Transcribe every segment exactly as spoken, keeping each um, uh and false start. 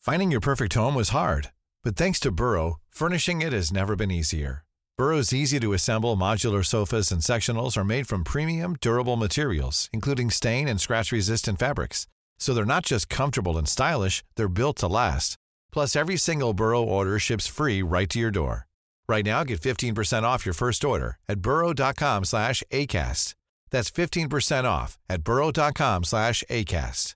Finding your perfect home was hard, but thanks to Burrow, furnishing it has never been easier. Burrow's easy-to-assemble modular sofas and sectionals are made from premium, durable materials, including stain and scratch-resistant fabrics. So they're not just comfortable and stylish, they're built to last. Plus, every single Burrow order ships free right to your door. Right now, get fifteen percent off your first order at burrow.com slash ACAST. That's fifteen percent off at burrow.com slash ACAST.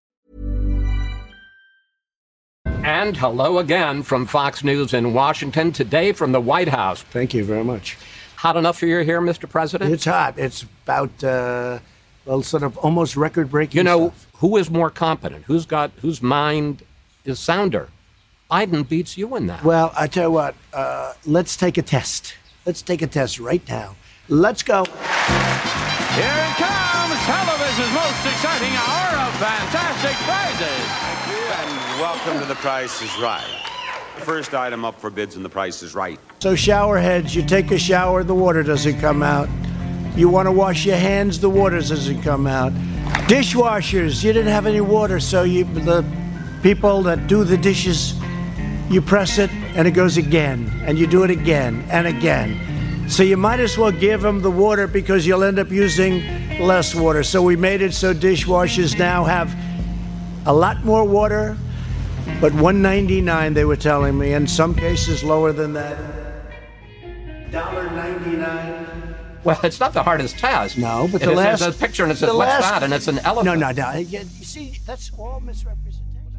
And hello again from Fox News in Washington, today from the White House. Thank you very much. Hot enough for you here, Mister President? It's hot. It's about, uh, well, sort of almost record-breaking You know, stuff. Who is more competent? Who's got, whose mind is sounder? Biden beats you in that. Well, I tell you what, uh, let's take a test. Let's take a test right now. Let's go. Here it comes, television's most exciting hour of fantastic prizes. And welcome to The Price is Right. First item up for bids and The Price is Right. So shower heads, you take a shower, the water doesn't come out. You want to wash your hands, the water doesn't come out. Dishwashers, you didn't have any water, so you the people that do the dishes, you press it and it goes again, and you do it again and again. So you might as well give them the water because you'll end up using less water. So we made it so dishwashers now have a lot more water, but one ninety-nine they were telling me, in some cases lower than that. one ninety-nine. Well, it's not the hardest test. No, but it the is, last... There's a picture and it says, the what's last, that? And it's an elephant. No, no, no. You see, that's all misrepresentation.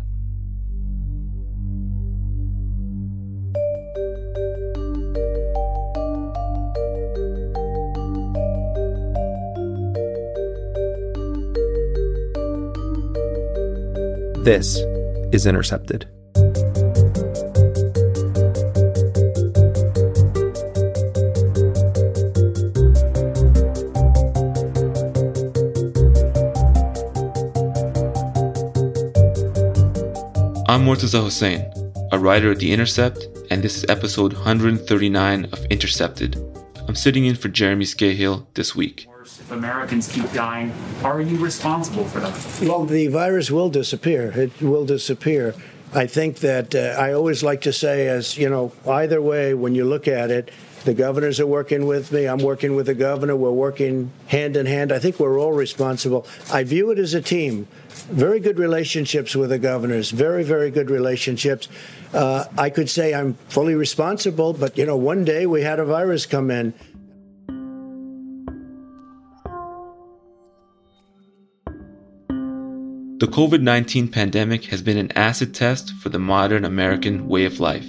This is Intercepted. I'm Murtaza Hussain, a writer at The Intercept, and this is episode one thirty-nine of Intercepted. I'm sitting in for Jeremy Scahill this week. If Americans keep dying, are you responsible for that? Well, the virus will disappear. It will disappear. I think that uh, I always like to say, as you know, either way, when you look at it, the governors are working with me. I'm working with the governor. We're working hand in hand. I think we're all responsible. I view it as a team. Very good relationships with the governors. Very, very good relationships. Uh, I could say I'm fully responsible, but, you know, one day we had a virus come in. The covid nineteen pandemic has been an acid test for the modern American way of life.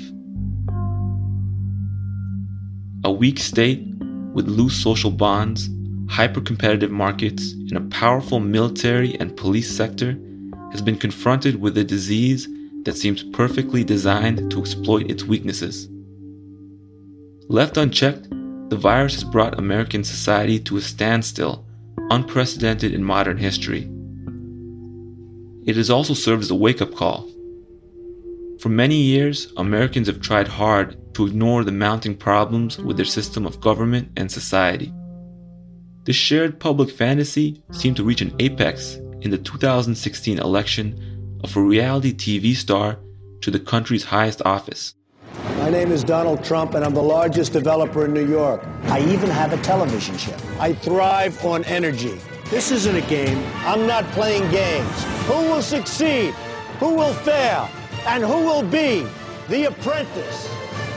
A weak state with loose social bonds, hyper-competitive markets, and a powerful military and police sector has been confronted with a disease that seems perfectly designed to exploit its weaknesses. Left unchecked, the virus has brought American society to a standstill, unprecedented in modern history. It has also served as a wake-up call. For many years, Americans have tried hard to ignore the mounting problems with their system of government and society. This shared public fantasy seemed to reach an apex in the two thousand sixteen election of a reality T V star to the country's highest office. My name is Donald Trump, and I'm the largest developer in New York. I even have a television show. I thrive on energy. This isn't a game. I'm not playing games. Who will succeed? Who will fail? And who will be the apprentice?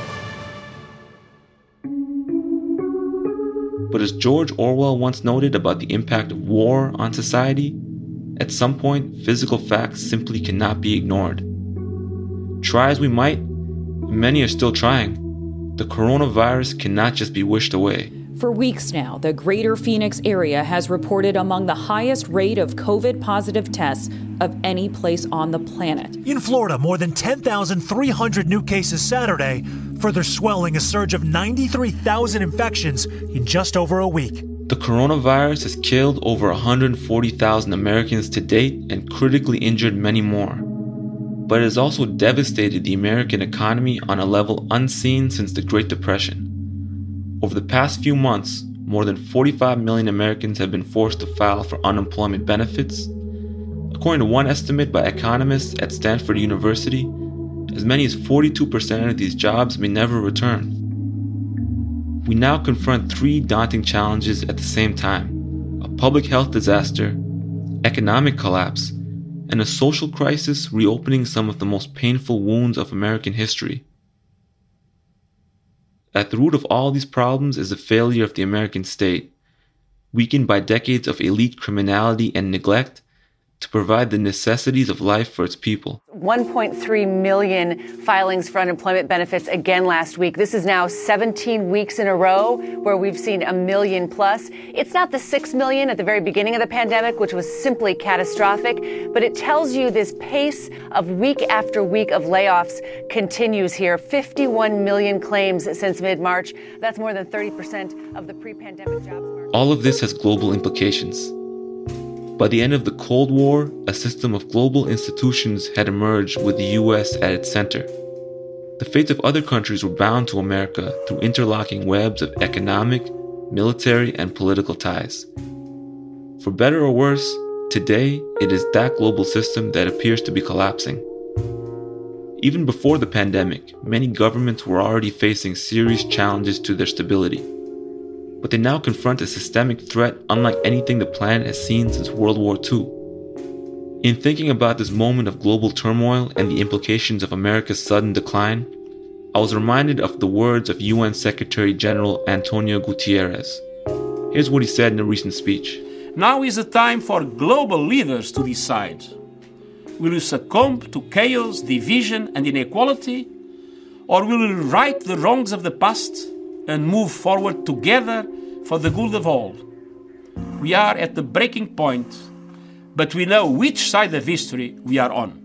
But as George Orwell once noted about the impact of war on society, at some point, physical facts simply cannot be ignored. Try as we might, many are still trying. The coronavirus cannot just be wished away. For weeks now, the greater Phoenix area has reported among the highest rate of COVID-positive tests of any place on the planet. In Florida, more than ten thousand three hundred new cases Saturday, further swelling a surge of ninety-three thousand infections in just over a week. The coronavirus has killed over one hundred forty thousand Americans to date and critically injured many more. But it has also devastated the American economy on a level unseen since the Great Depression. Over the past few months, more than forty-five million Americans have been forced to file for unemployment benefits. A According to one estimate by economists at Stanford University, as many as forty-two percent of these jobs may never return. We now confront three daunting challenges at the same time: a public health disaster, economic collapse, and a social crisis reopening some of the most painful wounds of American history. At the root of all these problems is the failure of the American state, weakened by decades of elite criminality and neglect, to provide the necessities of life for its people. one point three million filings for unemployment benefits again last week. This is now seventeen weeks in a row where we've seen a million plus. It's not the six million at the very beginning of the pandemic, which was simply catastrophic, but it tells you this pace of week after week of layoffs continues here. fifty-one million claims since mid-March. That's more than thirty percent of the pre-pandemic jobs market. All of this has global implications. By the end of the Cold War, a system of global institutions had emerged with the U S at its center. The fates of other countries were bound to America through interlocking webs of economic, military, and political ties. For better or worse, today it is that global system that appears to be collapsing. Even before the pandemic, many governments were already facing serious challenges to their stability. But they now confront a systemic threat unlike anything the planet has seen since World War Two. In thinking about this moment of global turmoil and the implications of America's sudden decline, I was reminded of the words of U N Secretary General Antonio Guterres. Here's what he said in a recent speech. Now is the time for global leaders to decide. Will you succumb to chaos, division, and inequality? Or will you right the wrongs of the past and move forward together for the good of all? We are at the breaking point, but we know which side of history we are on.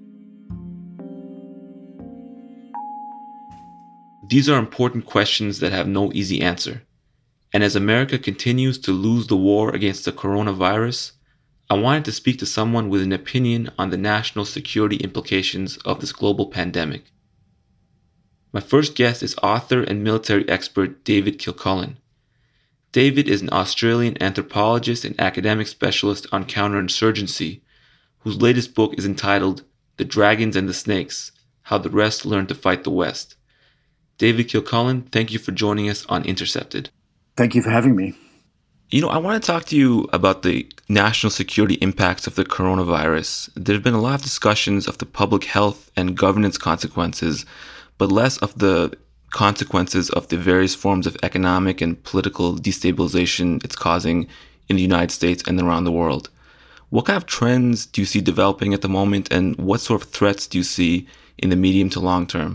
These are important questions that have no easy answer. And as America continues to lose the war against the coronavirus, I wanted to speak to someone with an opinion on the national security implications of this global pandemic. My first guest is author and military expert David Kilcullen. David is an Australian anthropologist and academic specialist on counterinsurgency, whose latest book is entitled The Dragons and the Snakes: How the Rest Learned to Fight the West. David Kilcullen, thank you for joining us on Intercepted. Thank you for having me. You know, I want to talk to you about the national security impacts of the coronavirus. There have been a lot of discussions of the public health and governance consequences, but less of the consequences of the various forms of economic and political destabilization it's causing in the United States and around the world. What kind of trends do you see developing at the moment, and what sort of threats do you see in the medium to long term?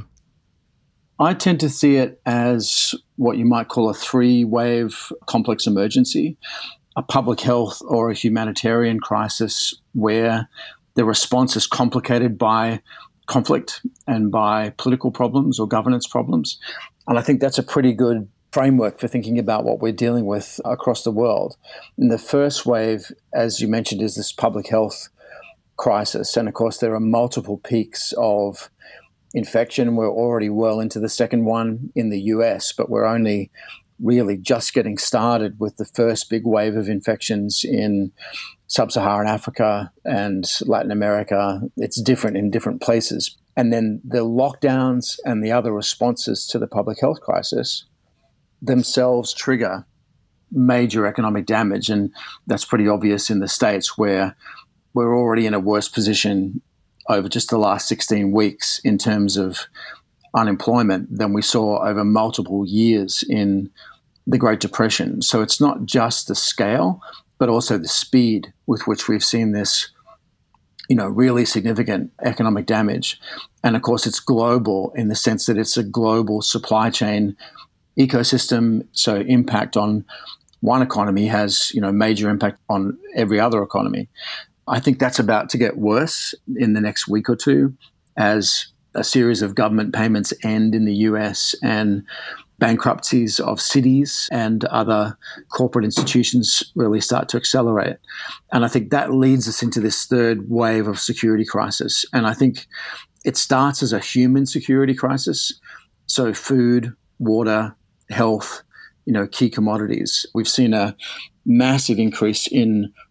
I tend to see it as what you might call a three-wave complex emergency, a public health or a humanitarian crisis where the response is complicated by conflict and by political problems or governance problems. And I think that's a pretty good framework for thinking about what we're dealing with across the world. And the first wave, as you mentioned, is this public health crisis. And of course, there are multiple peaks of infection. We're already well into the second one in the U S, but we're only really just getting started with the first big wave of infections in Sub-Saharan Africa and Latin America. It's different in different places. And then the lockdowns and the other responses to the public health crisis themselves trigger major economic damage. And that's pretty obvious in the States, where we're already in a worse position over just the last sixteen weeks in terms of unemployment than we saw over multiple years in the Great Depression. So it's not just the scale, but also the speed with which we've seen this, you know, really significant economic damage. And of course, it's global in the sense that it's a global supply chain ecosystem. So impact on one economy has, you know, major impact on every other economy. I think that's about to get worse in the next week or two as a series of government payments end in the U S and bankruptcies of cities and other corporate institutions really start to accelerate. And I think that leads us into this third wave of security crisis. And I think it starts as a human security crisis. So food, water, health, you know, key commodities. We've seen a massive increase in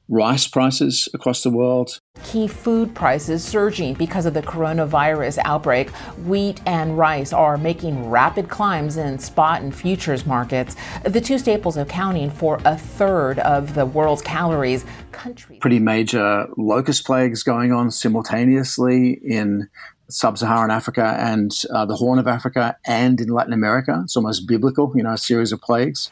rice prices across the world. Key food prices surging because of the coronavirus outbreak. Wheat and rice are making rapid climbs in spot and futures markets. The two staples accounting for a third of the world's calories. Countries. Pretty major locust plagues going on simultaneously in sub-Saharan Africa and uh, the Horn of Africa and in Latin America. It's almost biblical, you know, a series of plagues.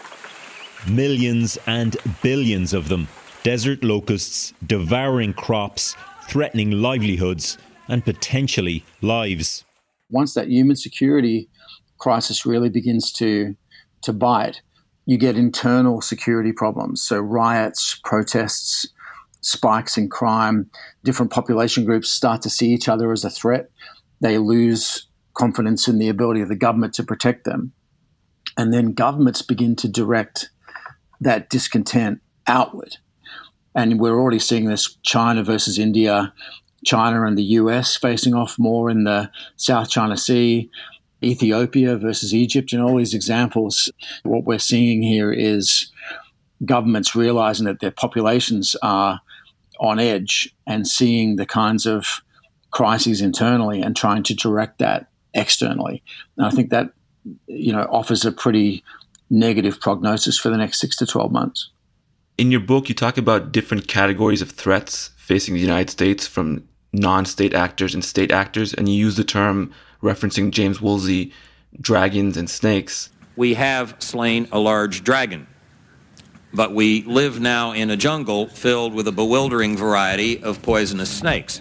Millions and billions of them. Desert locusts devouring crops, threatening livelihoods and potentially lives. Once that human security crisis really begins to, to bite, you get internal security problems. So riots, protests, spikes in crime, different population groups start to see each other as a threat. They lose confidence in the ability of the government to protect them. And then governments begin to direct that discontent outward. And we're already seeing this China versus India, China and the U S facing off more in the South China Sea, Ethiopia versus Egypt, and all these examples. What we're seeing here is governments realizing that their populations are on edge and seeing the kinds of crises internally and trying to direct that externally. And I think that, you know, offers a pretty negative prognosis for the next six to twelve months. In your book, you talk about different categories of threats facing the United States from non-state actors and state actors, and you use the term referencing James Woolsey, dragons and snakes. We have slain a large dragon, but we live now in a jungle filled with a bewildering variety of poisonous snakes.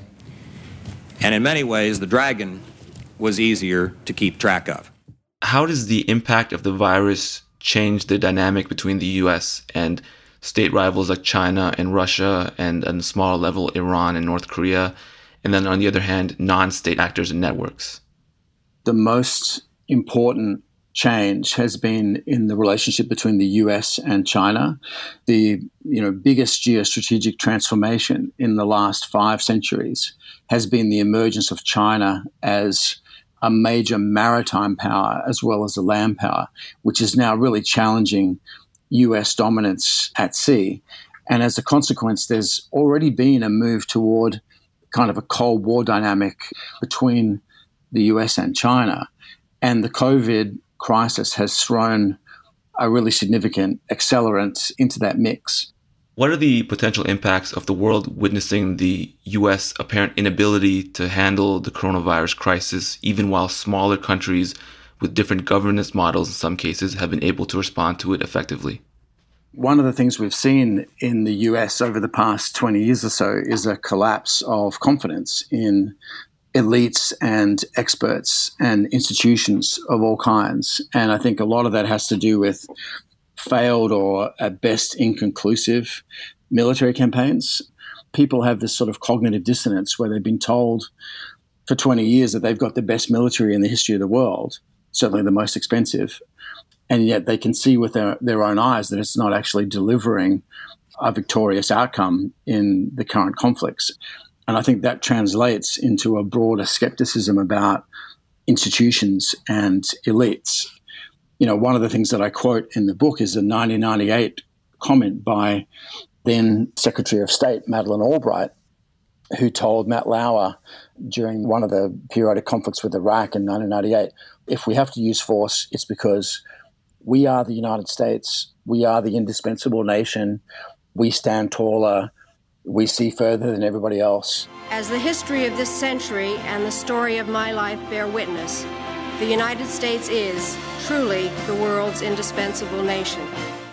And in many ways, the dragon was easier to keep track of. How does the impact of the virus change the dynamic between the U S and state rivals like China and Russia, and on a smaller level, Iran and North Korea, and then on the other hand, non-state actors and networks? The most important change has been in the relationship between the U S and China. The you know biggest geostrategic transformation in the last five centuries has been the emergence of China as a major maritime power as well as a land power, which is now really challenging U S dominance at sea. And as a consequence, there's already been a move toward kind of a Cold War dynamic between the U S and China. And the COVID crisis has thrown a really significant accelerant into that mix. What are the potential impacts of the world witnessing the U S apparent inability to handle the coronavirus crisis, even while smaller countries with different governance models in some cases have been able to respond to it effectively? One of the things we've seen in the U S over the past twenty years or so is a collapse of confidence in elites and experts and institutions of all kinds. And I think a lot of that has to do with failed or at best inconclusive military campaigns. People have this sort of cognitive dissonance where they've been told for twenty years that they've got the best military in the history of the world, certainly the most expensive, and yet they can see with their, their own eyes that it's not actually delivering a victorious outcome in the current conflicts. And I think that translates into a broader skepticism about institutions and elites. You know, one of the things that I quote in the book is a nineteen ninety-eight comment by then Secretary of State Madeleine Albright, who told Matt Lauer during one of the periodic conflicts with Iraq in nineteen ninety-eight, if we have to use force, it's because we are the United States, we are the indispensable nation, we stand taller, we see further than everybody else. As the history of this century and the story of my life bear witness, the United States is truly the world's indispensable nation.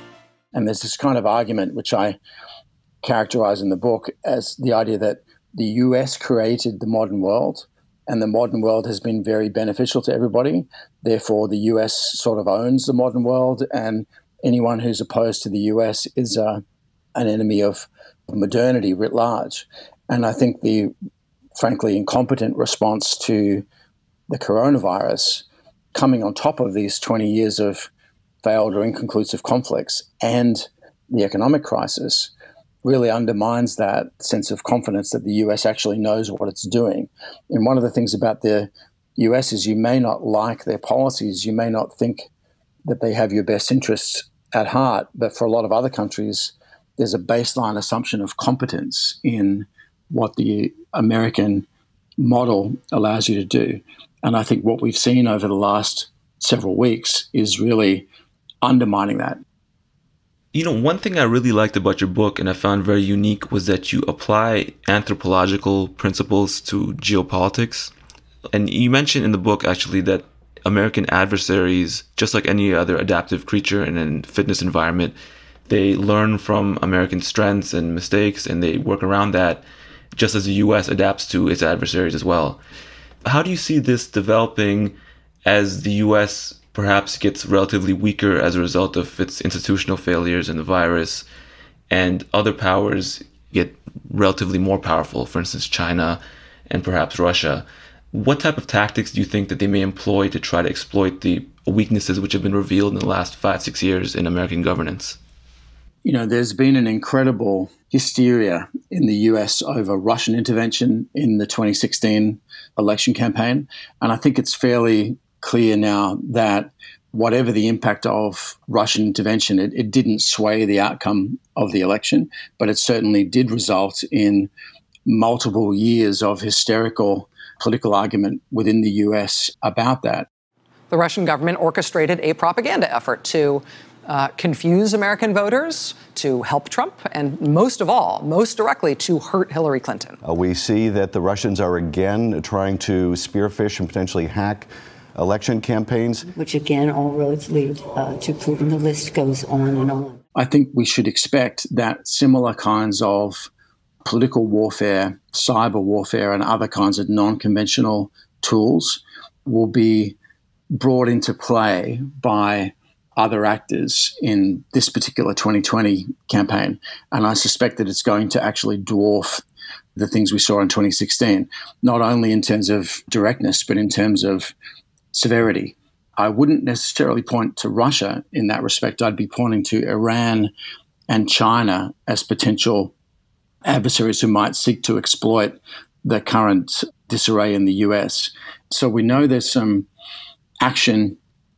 And there's this kind of argument, which I characterize in the book as the idea that the U S created the modern world, and the modern world has been very beneficial to everybody. Therefore, the U S sort of owns the modern world, and anyone who's opposed to the U S is uh, an enemy of modernity writ large. And I think the, frankly, incompetent response to the coronavirus, coming on top of these twenty years of failed or inconclusive conflicts and the economic crisis, really undermines that sense of confidence that the U S actually knows what it's doing. And one of the things about the U S is you may not like their policies, you may not think that they have your best interests at heart, but for a lot of other countries, there's a baseline assumption of competence in what the American model allows you to do. And I think what we've seen over the last several weeks is really undermining that. You know, one thing I really liked about your book and I found very unique was that you apply anthropological principles to geopolitics. And you mentioned in the book, actually, that American adversaries, just like any other adaptive creature in a fitness environment, they learn from American strengths and mistakes and they work around that, just as the U S adapts to its adversaries as well. How do you see this developing as the U S perhaps gets relatively weaker as a result of its institutional failures in the virus, and other powers get relatively more powerful, for instance, China and perhaps Russia? What type of tactics do you think that they may employ to try to exploit the weaknesses which have been revealed in the last five, six years in American governance? You know, there's been an incredible hysteria in the U S over Russian intervention in the twenty sixteen election campaign. And I think it's fairly clear now that whatever the impact of Russian intervention, it, it didn't sway the outcome of the election, but it certainly did result in multiple years of hysterical political argument within the U S about that. The Russian government orchestrated a propaganda effort to uh, confuse American voters, to help Trump, and most of all, most directly, to hurt Hillary Clinton. Uh, we see that the Russians are again trying to spearfish and potentially hack election campaigns. Which again, all roads lead uh, to Putin. The list goes on and on. I think we should expect that similar kinds of political warfare, cyber warfare, and other kinds of non-conventional tools will be brought into play by other actors in this particular twenty twenty campaign. And I suspect that it's going to actually dwarf the things we saw in twenty sixteen, not only in terms of directness, but in terms of severity. I wouldn't necessarily point to Russia in that respect. I'd be pointing to Iran and China as potential adversaries who might seek to exploit the current disarray in the U S. So we know there's some action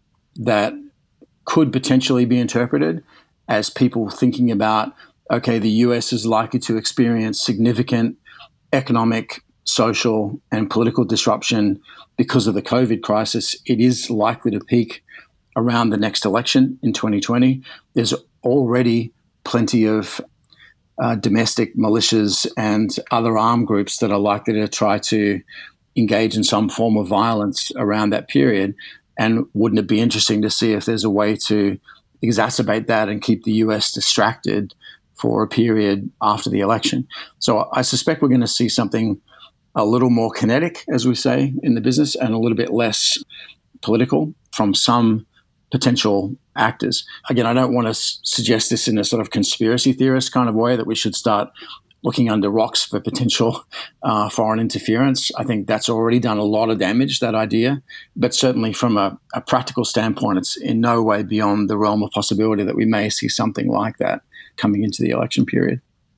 that could potentially be interpreted as people thinking about, okay, the U S is likely to experience significant economic, social, and political disruption because of the COVID crisis. It is likely to peak around the next election in twenty twenty. There's already plenty of uh, domestic militias and other armed groups that are likely to try to engage in some form of violence around that period. And wouldn't it be interesting to see if there's a way to exacerbate that and keep the U S distracted for a period after the election? So I suspect we're going to see something a little more kinetic, as we say in the business, and a little bit less political from some potential actors. Again, I don't want to s- suggest this in a sort of conspiracy theorist kind of way that we should start looking under rocks for potential uh, foreign interference. I think that's already done a lot of damage, that idea. But certainly from a, a practical standpoint, it's in no way beyond the realm of possibility that we may see something like that coming into the election period.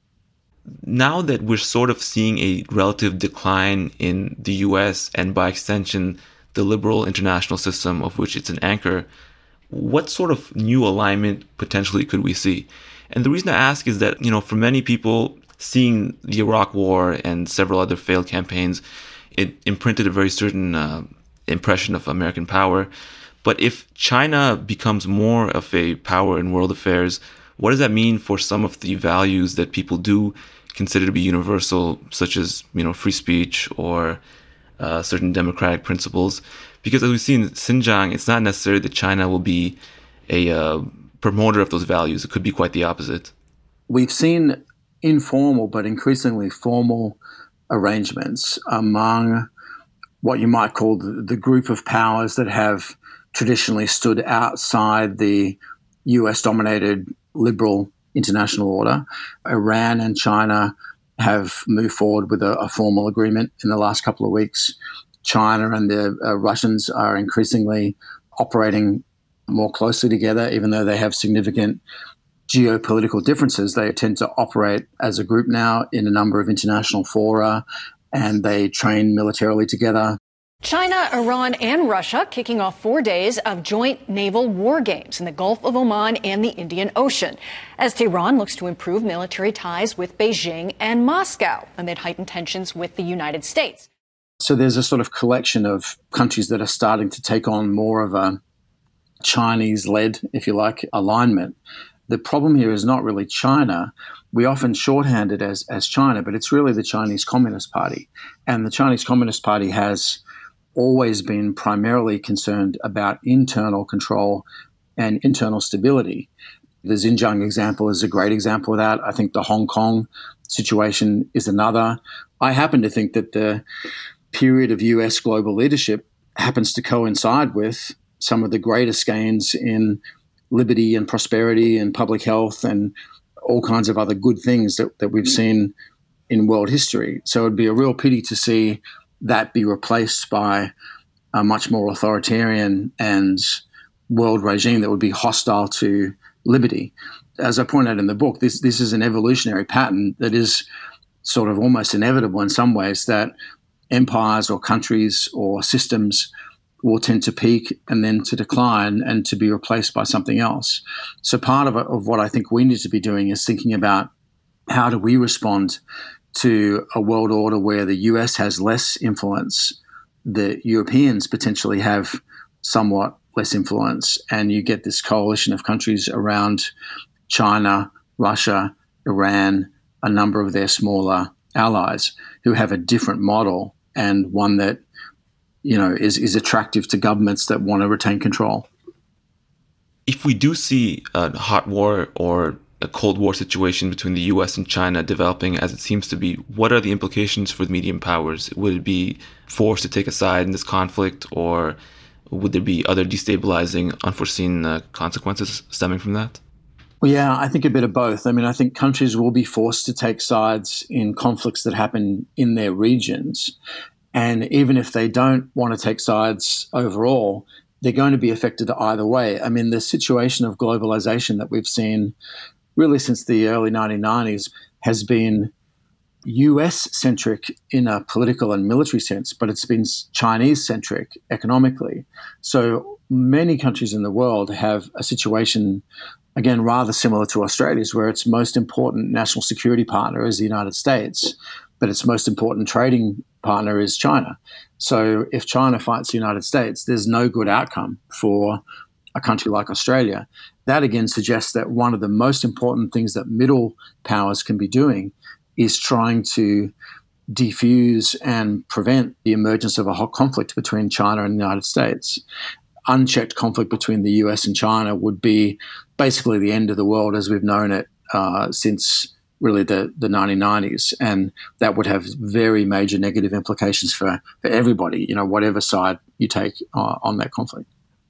Now that we're sort of seeing a relative decline in the U S and by extension, the liberal international system of which it's an anchor, what sort of new alignment potentially could we see? And the reason I ask is that, you know, for many people, seeing the Iraq War and several other failed campaigns, it imprinted a very certain uh, impression of American power. But if China becomes more of a power in world affairs, what does that mean for some of the values that people do consider to be universal, such as, you know, free speech or uh, certain democratic principles? Because as we see in Xinjiang, it's not necessarily that China will be a uh, promoter of those values. It could be quite the opposite. We've seen informal but increasingly formal arrangements among what you might call the, the group of powers that have traditionally stood outside the U S-dominated liberal international order. Iran and China have moved forward with a, a formal agreement in the last couple of weeks. China and the uh, Russians are increasingly operating more closely together, even though they have significant geopolitical differences. They tend to operate as a group now in a number of international fora, and they train militarily together. China, Iran, and Russia kicking off four days of joint naval war games in the Gulf of Oman and the Indian Ocean, as Tehran looks to improve military ties with Beijing and Moscow amid heightened tensions with the United States. So there's a sort of collection of countries that are starting to take on more of a Chinese-led, if you like, alignment. The problem here is not really China. We often shorthand it as, as China, but it's really the Chinese Communist Party. And the Chinese Communist Party has always been primarily concerned about internal control and internal stability. The Xinjiang example is a great example of that. I think the Hong Kong situation is another. I happen to think that the period of U S global leadership happens to coincide with some of the greatest gains in liberty and prosperity and public health and all kinds of other good things that, that we've seen in world history. So it'd be a real pity to see that be replaced by a much more authoritarian and world regime that would be hostile to liberty. As I point out in the book, this this is an evolutionary pattern that is sort of almost inevitable in some ways, that empires or countries or systems will tend to peak and then to decline and to be replaced by something else. So part of, of what I think we need to be doing is thinking about how do we respond to a world order where the U S has less influence, the Europeans potentially have somewhat less influence, and you get this coalition of countries around China, Russia, Iran, a number of their smaller allies who have a different model and one that, you know, is, is attractive to governments that want to retain control. If we do see a hot war or a Cold War situation between the U S and China developing as it seems to be, what are the implications for the medium powers? Would it be forced to take a side in this conflict, or would there be other destabilizing, unforeseen uh, consequences stemming from that? Well, yeah, I think a bit of both. I mean, I think countries will be forced to take sides in conflicts that happen in their regions. And even if they don't want to take sides overall, they're going to be affected either way. I mean, the situation of globalization that we've seen really since the early nineteen nineties has been U S-centric in a political and military sense, but it's been Chinese-centric economically. So many countries in the world have a situation, again, rather similar to Australia's, where its most important national security partner is the United States, but its most important trading partner is China. So if China fights the United States, there's no good outcome for a country like Australia. That again suggests that one of the most important things that middle powers can be doing is trying to defuse and prevent the emergence of a hot conflict between China and the United States. Unchecked conflict between the U S and China would be basically the end of the world as we've known it uh, since really the, the nineteen nineties. And that would have very major negative implications for, for everybody, you know, whatever side you take uh, on that conflict.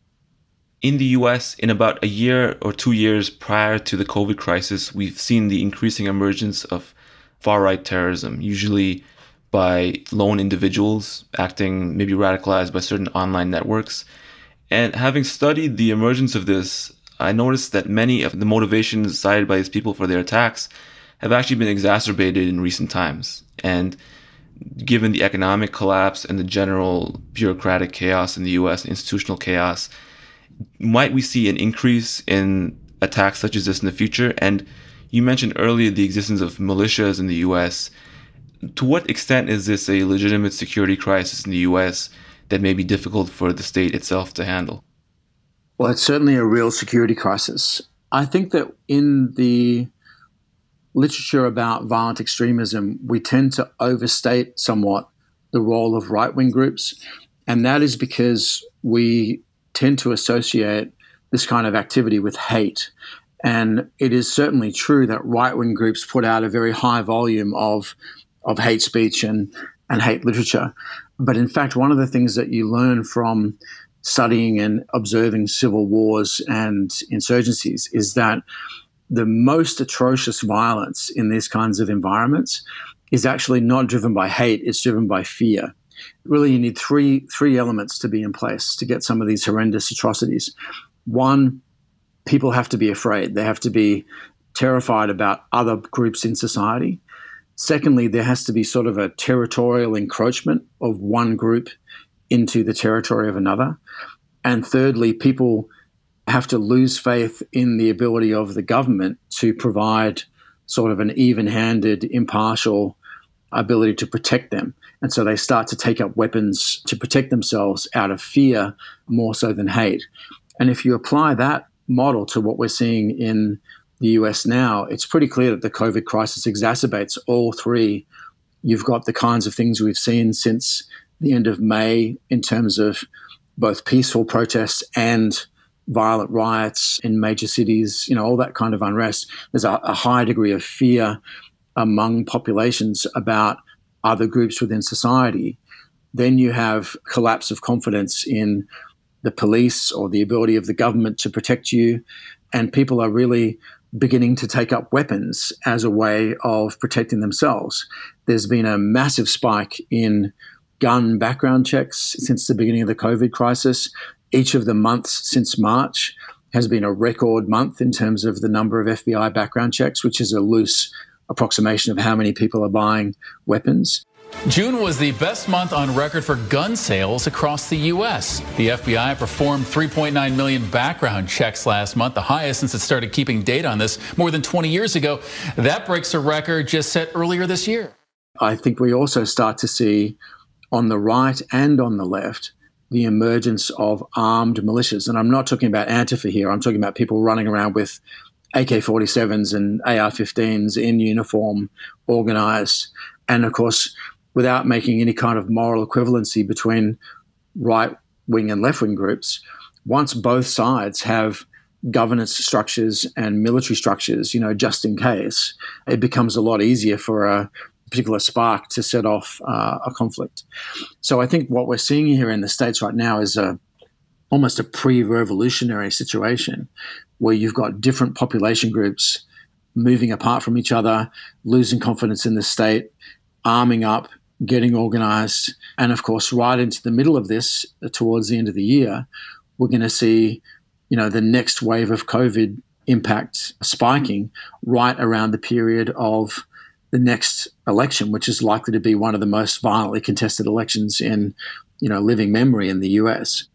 In the U S, in about a year or two years prior to the COVID crisis, we've seen the increasing emergence of far-right terrorism, usually by lone individuals acting maybe radicalized by certain online networks. And having studied the emergence of this, I noticed that many of the motivations cited by these people for their attacks have actually been exacerbated in recent times. And given the economic collapse and the general bureaucratic chaos in the U S, institutional chaos, might we see an increase in attacks such as this in the future? And you mentioned earlier the existence of militias in the U S. To what extent is this a legitimate security crisis in the U S that may be difficult for the state itself to handle? Well, it's certainly a real security crisis. I think that in the literature about violent extremism, we tend to overstate somewhat the role of right-wing groups. And that is because we tend to associate this kind of activity with hate. And it is certainly true that right-wing groups put out a very high volume of, of hate speech and, and hate literature. But in fact, one of the things that you learn from studying and observing civil wars and insurgencies is that the most atrocious violence in these kinds of environments is actually not driven by hate, it's driven by fear. Really, you need three three elements to be in place to get some of these horrendous atrocities. One, people have to be afraid. They have to be terrified about other groups in society. Secondly, there has to be sort of a territorial encroachment of one group into the territory of another. And thirdly, people have to lose faith in the ability of the government to provide sort of an even-handed, impartial ability to protect them. And so they start to take up weapons to protect themselves out of fear more so than hate. And if you apply that model to what we're seeing in the U S now, it's pretty clear that the COVID crisis exacerbates all three. You've got the kinds of things we've seen since the end of May in terms of both peaceful protests and violent riots in major cities, you know, all that kind of unrest. There's a, a high degree of fear among populations about other groups within society. Then you have collapse of confidence in the police or the ability of the government to protect you, and people are really beginning to take up weapons as a way of protecting themselves. There's been a massive spike in gun background checks since the beginning of the COVID crisis. Each of the months since March has been a record month in terms of the number of F B I background checks, which is a loose approximation of how many people are buying weapons. June was the best month on record for gun sales across the U S. The F B I performed three point nine million background checks last month, the highest since it started keeping data on this more than twenty years ago. That breaks a record just set earlier this year. I think we also start to see on the right and on the left the emergence of armed militias. And I'm not talking about Antifa here. I'm talking about people running around with A K forty-sevens and A R fifteens in uniform, organized. And of course, without making any kind of moral equivalency between right-wing and left-wing groups, once both sides have governance structures and military structures, you know, just in case, it becomes a lot easier for a particular spark to set off uh, a conflict. So I think what we're seeing here in the States right now is a almost a pre-revolutionary situation where you've got different population groups moving apart from each other, losing confidence in the state, arming up, getting organized. And of course, right into the middle of this, uh, towards the end of the year, we're going to see, you know, the next wave of COVID impact spiking right around the period of the next election, which is likely to be one of the most violently contested elections in, you know, living memory in the U S.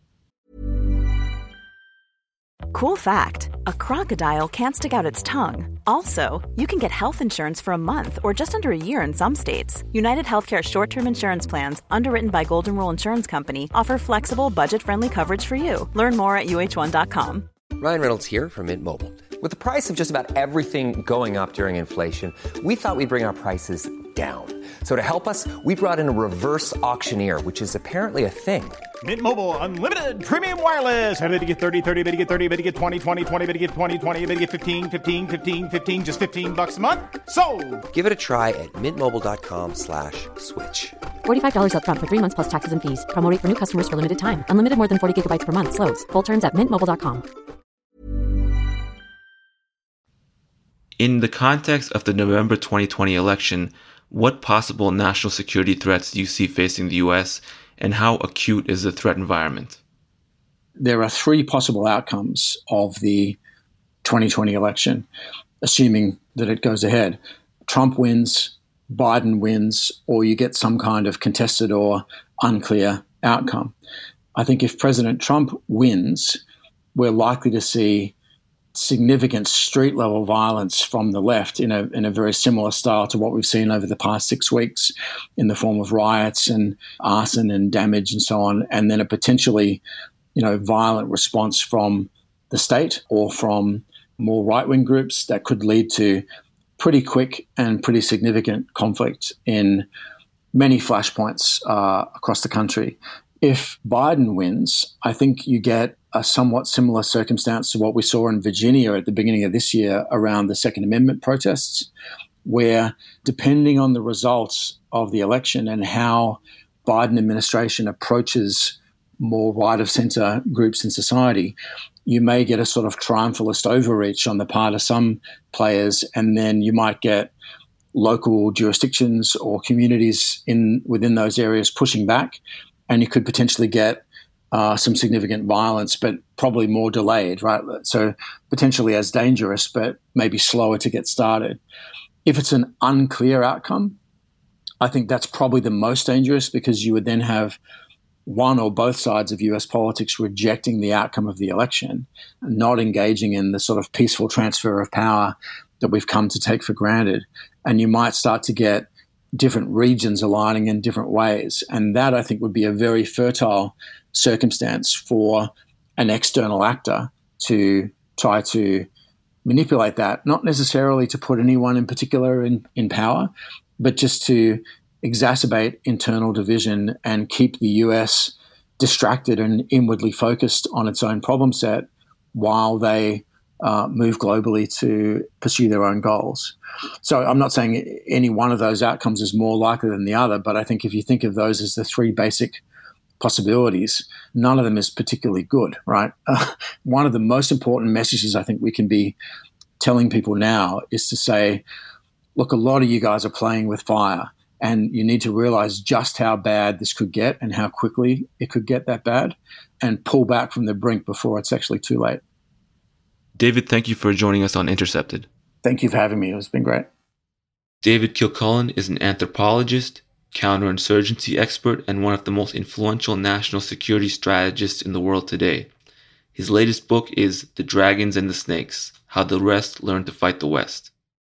Cool fact, a crocodile can't stick out its tongue. Also, you can get health insurance for a month or just under a year in some states. United Healthcare short-term insurance plans, underwritten by Golden Rule Insurance Company, offer flexible, budget-friendly coverage for you. Learn more at U H one dot com. Ryan Reynolds here from Mint Mobile. With the price of just about everything going up during inflation, we thought we'd bring our prices down. So to help us, we brought in a reverse auctioneer, which is apparently a thing. Mint Mobile Unlimited Premium Wireless. How to get thirty, thirty, bit to get thirty, bit to get twenty, twenty, twenty, bit to get twenty, twenty, bit to get fifteen, fifteen, fifteen, fifteen, just fifteen bucks a month? Sold! Give it a try at mintmobile.com slash switch. forty-five dollars up front for three months plus taxes and fees. Promo rate for new customers for limited time. Unlimited more than forty gigabytes per month. Slows full terms at mint mobile dot com. In the context of the November twenty twenty election, what possible national security threats do you see facing the U S, and how acute is the threat environment? There are three possible outcomes of the twenty twenty election, assuming that it goes ahead. Trump wins, Biden wins, or you get some kind of contested or unclear outcome. I think if President Trump wins, we're likely to see significant street-level violence from the left in a in a very similar style to what we've seen over the past six weeks in the form of riots and arson and damage and so on, and then a potentially, you know, violent response from the state or from more right-wing groups that could lead to pretty quick and pretty significant conflict in many flashpoints uh, across the country. If Biden wins, I think you get a somewhat similar circumstance to what we saw in Virginia at the beginning of this year around the Second Amendment protests, where depending on the results of the election and how Biden administration approaches more right-of-center groups in society, you may get a sort of triumphalist overreach on the part of some players, and then you might get local jurisdictions or communities in within those areas pushing back, and you could potentially get Uh, some significant violence, but probably more delayed, right? So potentially as dangerous, but maybe slower to get started. If it's an unclear outcome, I think that's probably the most dangerous, because you would then have one or both sides of U S politics rejecting the outcome of the election, not engaging in the sort of peaceful transfer of power that we've come to take for granted. And you might start to get different regions aligning in different ways. And that, I think, would be a very fertile circumstance for an external actor to try to manipulate that, not necessarily to put anyone in particular in, in power, but just to exacerbate internal division and keep the U S distracted and inwardly focused on its own problem set while they uh, move globally to pursue their own goals. So I'm not saying any one of those outcomes is more likely than the other, but I think if you think of those as the three basic possibilities, none of them is particularly good, right? Uh, one of the most important messages I think we can be telling people now is to say, look, a lot of you guys are playing with fire, and you need to realize just how bad this could get and how quickly it could get that bad, and pull back from the brink before it's actually too late. David, thank you for joining us on Intercepted. Thank you for having me. It's been great. David Kilcullen is an anthropologist, counterinsurgency expert, and one of the most influential national security strategists in the world today. His latest book is The Dragons and the Snakes: How the West Learned to Fight the West.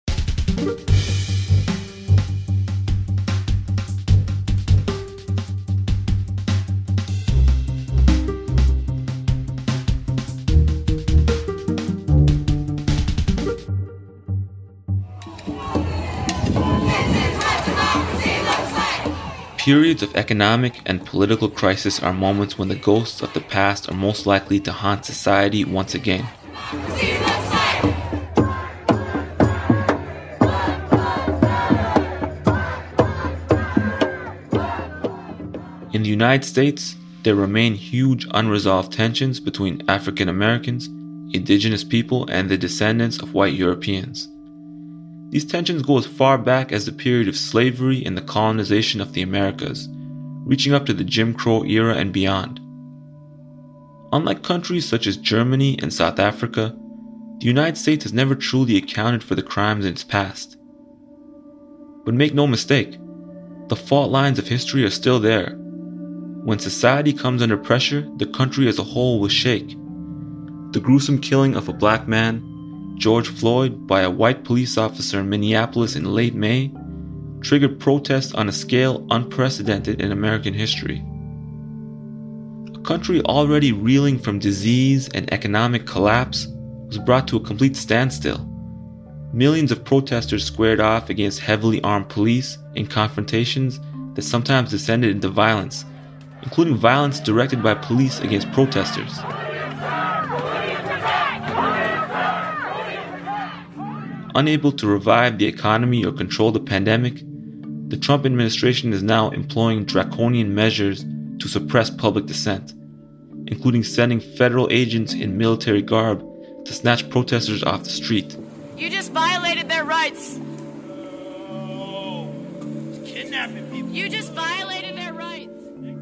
Periods of economic and political crisis are moments when the ghosts of the past are most likely to haunt society once again. In the United States, there remain huge unresolved tensions between African Americans, indigenous people, and the descendants of white Europeans. These tensions go as far back as the period of slavery and the colonization of the Americas, reaching up to the Jim Crow era and beyond. Unlike countries such as Germany and South Africa, the United States has never truly accounted for the crimes in its past. But make no mistake, the fault lines of history are still there. When society comes under pressure, the country as a whole will shake. The gruesome killing of a black man, George Floyd, by a white police officer in Minneapolis in late May, triggered protests on a scale unprecedented in American history. A country already reeling from disease and economic collapse was brought to a complete standstill. Millions of protesters squared off against heavily armed police in confrontations that sometimes descended into violence, including violence directed by police against protesters. Unable to revive the economy or control the pandemic, the Trump administration is now employing draconian measures to suppress public dissent, including sending federal agents in military garb to snatch protesters off the street. You just violated their rights. Oh, kidnapping people. You just violated their rights.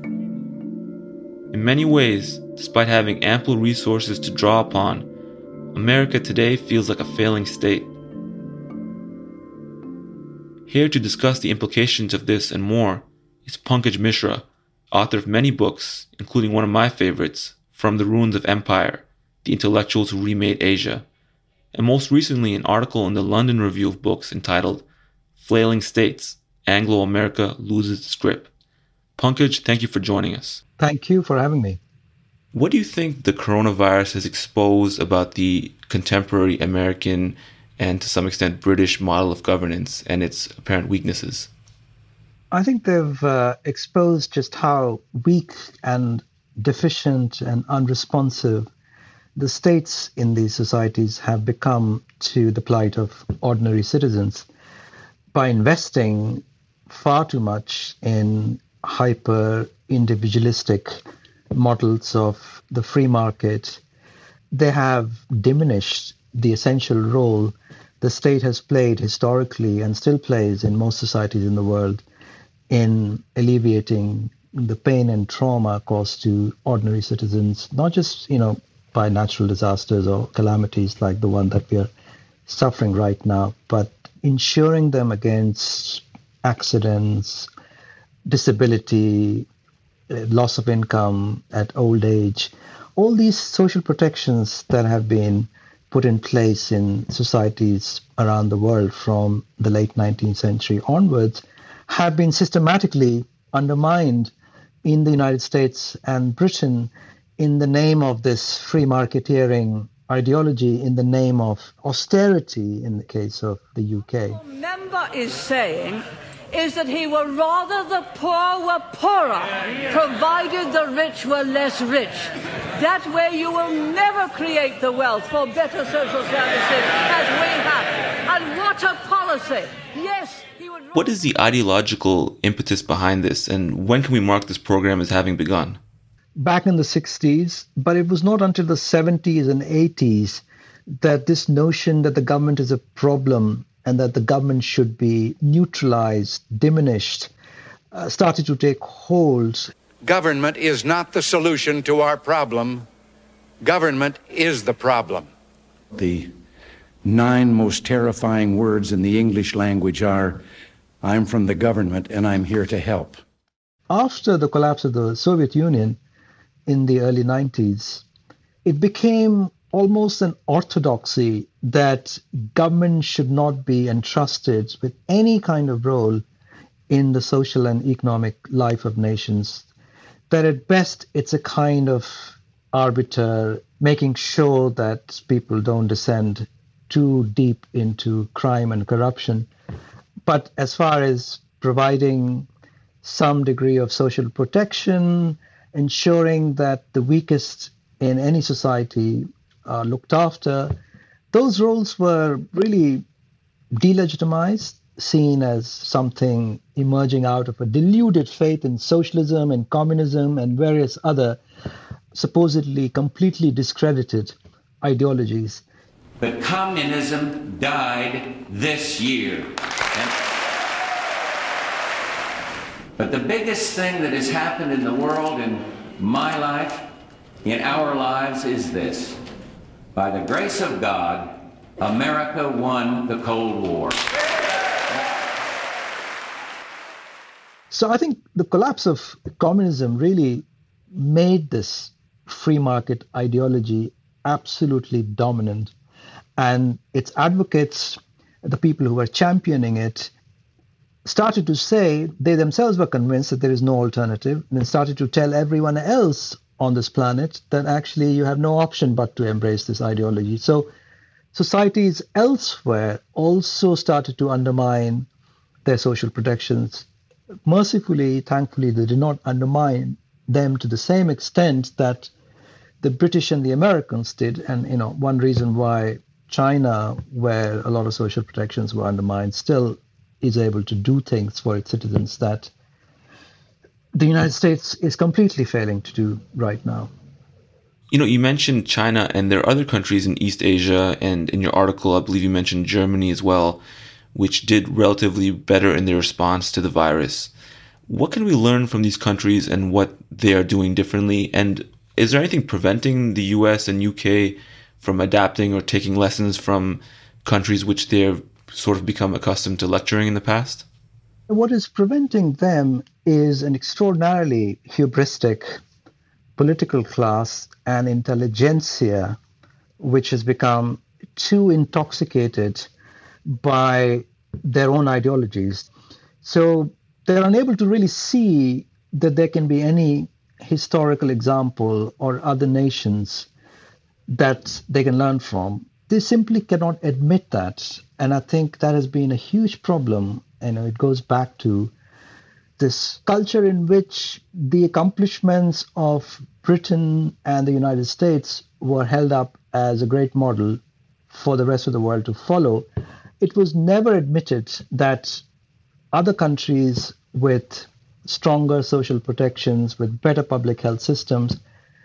In many ways, despite having ample resources to draw upon, America today feels like a failing state. Here to discuss the implications of this and more is Pankaj Mishra, author of many books, including one of my favorites, From the Ruins of Empire, The Intellectuals Who Remade Asia, and most recently an article in the London Review of Books entitled Flailing States, Anglo-America Loses its Grip. Pankaj, thank you for joining us. Thank you for having me. What do you think the coronavirus has exposed about the contemporary American and to some extent British model of governance and its apparent weaknesses? I think they've uh, exposed just how weak and deficient and unresponsive the states in these societies have become to the plight of ordinary citizens by investing far too much in hyper individualistic models of the free market. They have diminished the essential role the state has played historically and still plays in most societies in the world in alleviating the pain and trauma caused to ordinary citizens, not just, you know, by natural disasters or calamities like the one that we are suffering right now, but insuring them against accidents, disability, loss of income at old age, all these social protections that have been put in place in societies around the world from the late nineteenth century onwards have been systematically undermined in the United States and Britain in the name of this free marketeering ideology, in the name of austerity in the case of the U K. What the member is saying is that he would rather the poor were poorer, provided the rich were less rich. That way you will never create the wealth for better social services as we have. And what a policy! Yes, he would... What is the ideological impetus behind this, and when can we mark this program as having begun? Back in the sixties, but it was not until the seventies and eighties that this notion that the government is a problem and that the government should be neutralized, diminished, uh, started to take hold. Government is not the solution to our problem. Government is the problem. The nine most terrifying words in the English language are, I'm from the government and I'm here to help. After the collapse of the Soviet Union in the early nineties, it became almost an orthodoxy that government should not be entrusted with any kind of role in the social and economic life of nations, that at best it's a kind of arbiter, making sure that people don't descend too deep into crime and corruption. But as far as providing some degree of social protection, ensuring that the weakest in any society are looked after, those roles were really delegitimized, seen as something emerging out of a deluded faith in socialism and communism and various other supposedly completely discredited ideologies. But communism died this year. And but the biggest thing that has happened in the world, in my life, in our lives, is this. By the grace of God, America won the Cold War. So I think the collapse of communism really made this free market ideology absolutely dominant. And its advocates, the people who were championing it, started to say they themselves were convinced that there is no alternative, and then started to tell everyone else on this planet that actually you have no option but to embrace this ideology. So societies elsewhere also started to undermine their social protections. Mercifully, thankfully, they did not undermine them to the same extent that the British and the Americans did. And, you know, one reason why China, where a lot of social protections were undermined, still is able to do things for its citizens that the United States is completely failing to do right now. You know, you mentioned China, and there are other countries in East Asia, and in your article, I believe you mentioned Germany as well, which did relatively better in their response to the virus. What can we learn from these countries and what they are doing differently? And is there anything preventing the U S and U K from adapting or taking lessons from countries which they've sort of become accustomed to lecturing in the past? What is preventing them is an extraordinarily hubristic political class and intelligentsia, which has become too intoxicated by their own ideologies. So they're unable to really see that there can be any historical example or other nations that they can learn from. They simply cannot admit that. And I think that has been a huge problem. You know, it goes back to this culture in which the accomplishments of Britain and the United States were held up as a great model for the rest of the world to follow. It was never admitted that other countries with stronger social protections, with better public health systems,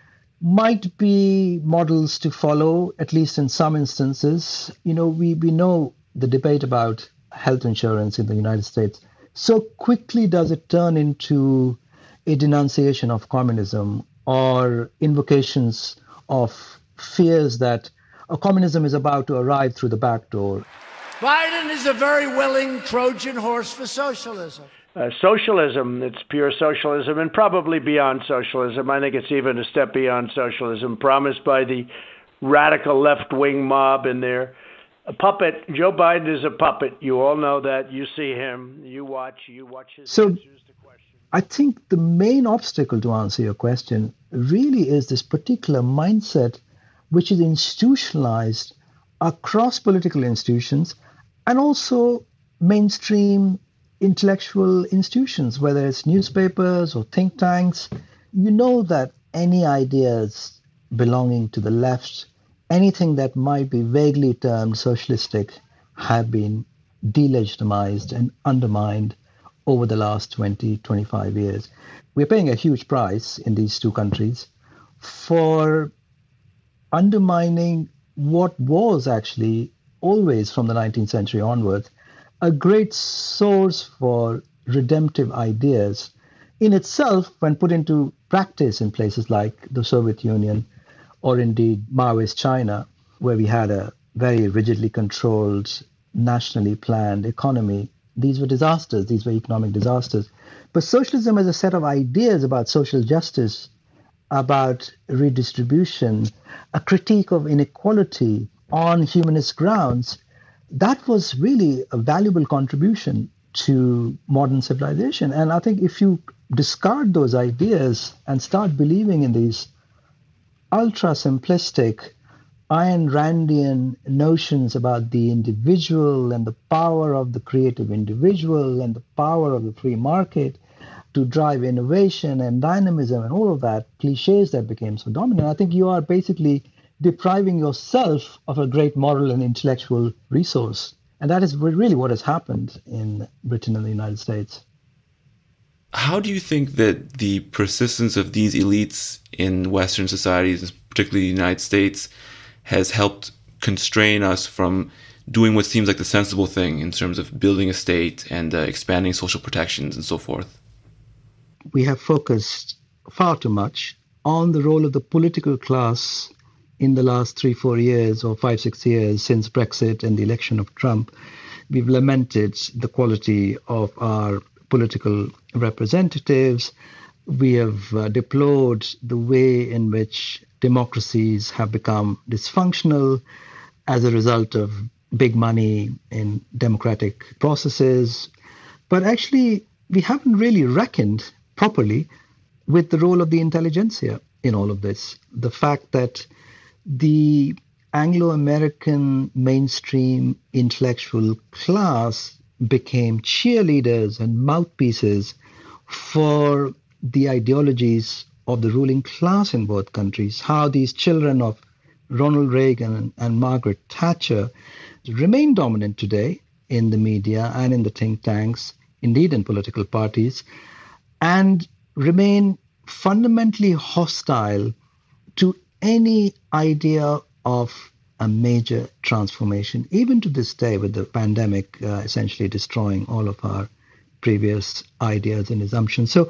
might be models to follow, at least in some instances. You know, we, we know the debate about health insurance in the United States. So quickly does it turn into a denunciation of communism or invocations of fears that a communism is about to arrive through the back door. Biden is a very willing Trojan horse for socialism. uh, socialism. It's pure socialism and probably beyond socialism. I think it's even a step beyond socialism, promised by the radical left-wing mob in there. A puppet. Joe Biden is a puppet. You all know that. You see him. You watch. You watch his so, answers to questions. I think the main obstacle to answer your question really is this particular mindset which is institutionalized across political institutions and also mainstream intellectual institutions, whether it's newspapers or think tanks. You know that any ideas belonging to the left, anything that might be vaguely termed socialistic, have been delegitimized and undermined over the last twenty, twenty-five years. We're paying a huge price in these two countries for undermining what was actually always from the nineteenth century onwards a great source for redemptive ideas in itself when put into practice in places like the Soviet Union or indeed Maoist China, where we had a very rigidly controlled, nationally planned economy. These were disasters. These were economic disasters. But socialism as a set of ideas about social justice, about redistribution, a critique of inequality on humanist grounds, that was really a valuable contribution to modern civilization. And I think if you discard those ideas and start believing in these ultra-simplistic, Ayn Randian notions about the individual and the power of the creative individual and the power of the free market to drive innovation and dynamism and all of that, cliches that became so dominant, I think you are basically depriving yourself of a great moral and intellectual resource. And that is really what has happened in Britain and the United States. How do you think that the persistence of these elites in Western societies, particularly the United States, has helped constrain us from doing what seems like the sensible thing in terms of building a state and uh, expanding social protections and so forth? We have focused far too much on the role of the political class in the last three, four years or five, six years since Brexit and the election of Trump. We've lamented the quality of our political representatives. We have uh, deplored the way in which democracies have become dysfunctional as a result of big money in democratic processes. But actually, we haven't really reckoned properly with the role of the intelligentsia in all of this. The fact that the Anglo-American mainstream intellectual class became cheerleaders and mouthpieces for the ideologies of the ruling class in both countries, how these children of Ronald Reagan and, and Margaret Thatcher remain dominant today in the media and in the think tanks, indeed in political parties, and remain fundamentally hostile to any idea of a major transformation, even to this day with the pandemic uh, essentially destroying all of our previous ideas and assumptions. So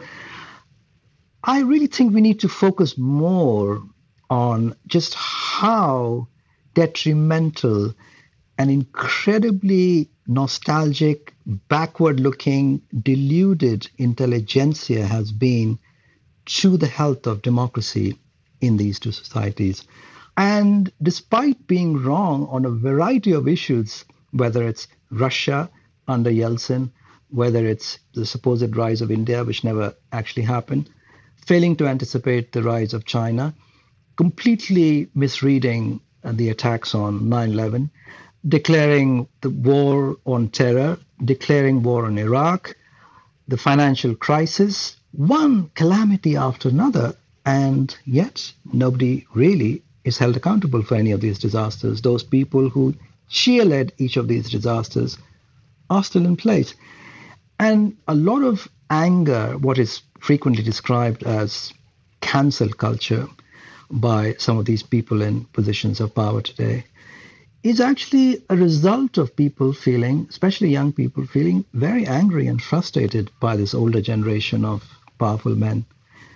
I really think we need to focus more on just how detrimental and incredibly nostalgic, backward-looking, deluded intelligentsia has been to the health of democracy in these two societies. And despite being wrong on a variety of issues, whether it's Russia under Yeltsin, whether it's the supposed rise of India, which never actually happened, failing to anticipate the rise of China, completely misreading the attacks on nine eleven, declaring the war on terror, declaring war on Iraq, the financial crisis, one calamity after another, and yet nobody really is held accountable for any of these disasters. Those people who cheerled each of these disasters are still in place. And a lot of anger, what is frequently described as cancel culture by some of these people in positions of power today, is actually a result of people feeling, especially young people, feeling very angry and frustrated by this older generation of powerful men,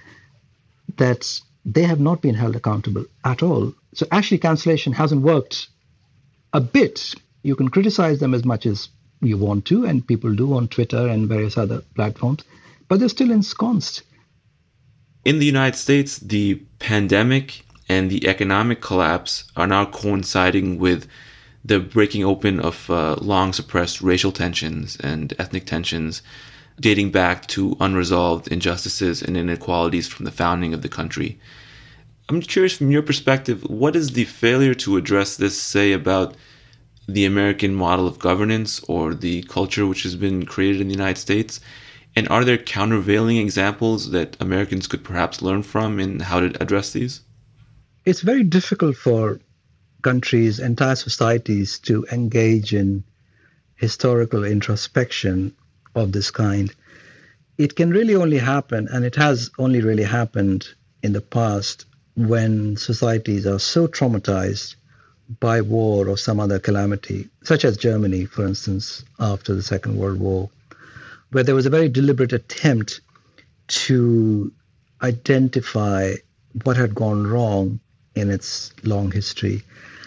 that they have not been held accountable at all. So actually cancellation hasn't worked a bit. You can criticize them as much as you want to, and people do on Twitter and various other platforms, but they're still ensconced. In the United States, the pandemic and the economic collapse are now coinciding with the breaking open of uh, long suppressed racial tensions and ethnic tensions dating back to unresolved injustices and inequalities from the founding of the country. I'm curious, from your perspective, what does the failure to address this say about the American model of governance or the culture which has been created in the United States? And are there countervailing examples that Americans could perhaps learn from in how to address these? It's very difficult for countries, entire societies, to engage in historical introspection of this kind. It can really only happen, and it has only really happened in the past, when societies are so traumatized by war or some other calamity, such as Germany, for instance, after the Second World War, where there was a very deliberate attempt to identify what had gone wrong in its long history